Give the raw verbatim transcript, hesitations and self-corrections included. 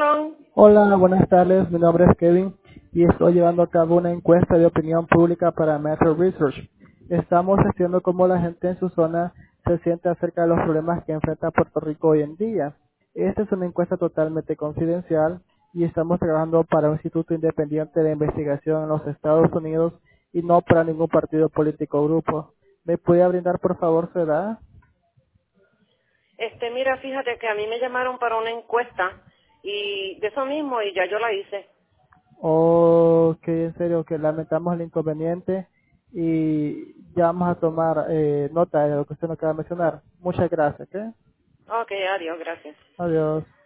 Aló. Hola, buenas tardes. Mi nombre es Kevin y estoy llevando a cabo una encuesta de opinión pública para Metro Research. Estamos haciendo cómo la gente en su zona se siente acerca de los problemas que enfrenta Puerto Rico hoy en día. Esta es una encuesta totalmente confidencial y estamos trabajando para un instituto independiente de investigación en los Estados Unidos y no para ningún partido político o grupo. ¿Me puede brindar por favor su edad? Este, mira, fíjate que a mí me llamaron para una encuesta y de eso mismo y ya yo la hice. Ok, en serio, que lamentamos el inconveniente y ya vamos a tomar eh, nota de lo que usted nos acaba de mencionar. Muchas gracias, ¿ok? Ok, adiós, gracias. Adiós.